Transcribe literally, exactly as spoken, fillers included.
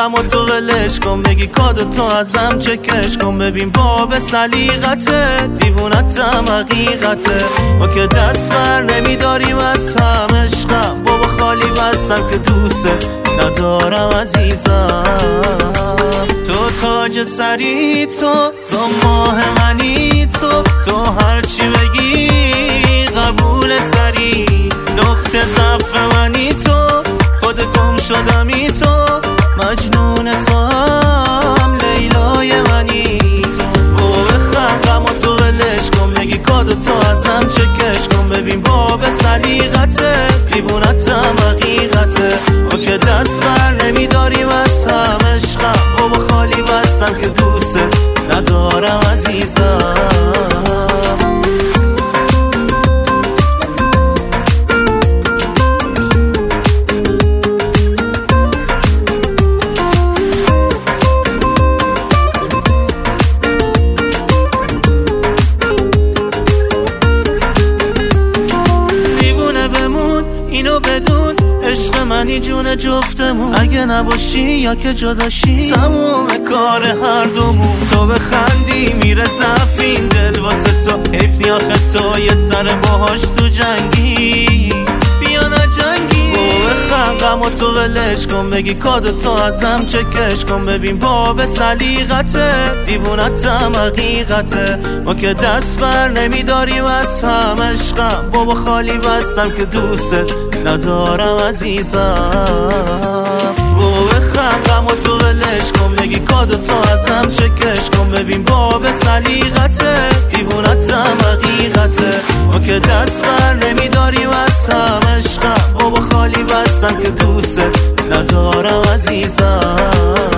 غم و تو ولش کن، بگی کادو تو ازم چکش کن. ببین باب سلیقته، دیوونتم حقیقته. ما که دست بر نمیداریم از هم عشقم، بابا خالی بستم که دوست ندارم عزیزم. تو تاج سری، تو تو ماه منی، تو تو هرچی بگی قبول سری. نقطه ضعف منی تو، خود گم شدمی تو، مجنون تو هم لیلای منی تو. باب خنقم و تو ولش کن، بگی کادو تو ازم چکش کن. ببین باب سلیقته، دیوونتم حقیقته. ما که دست بر نمیداریم از هم عشقم، بابا خالی بستم که دوست ندارم عزیزم. اینو بدون عشق منی جون جفتمون، اگه نباشی یا که جداشی تموم کار هر دومون. تو بخندی میره ضعف این دل واسه تو، حیف نی آخه تو یه سر باهاش تو جنگی. بیا نجنگی بخندم و تو ولش کن، بگی کادو تو ازم چکش کن. ببین باب سلیقته، دیوونتم حقیقته. ما که دست بر نمیداریم از هم عشقم، بابا خالی بستم که دوست ندارم عزیزم. بابا بخندم و تو ولش کن، بگی کادو تو ازم چکش کن. ببین باب سلیقته، دیوونتم حقیقته. ما که دست بر نمیداریم از هم عشقم، بابا خالی بستم که دوست ندارم عزیزم.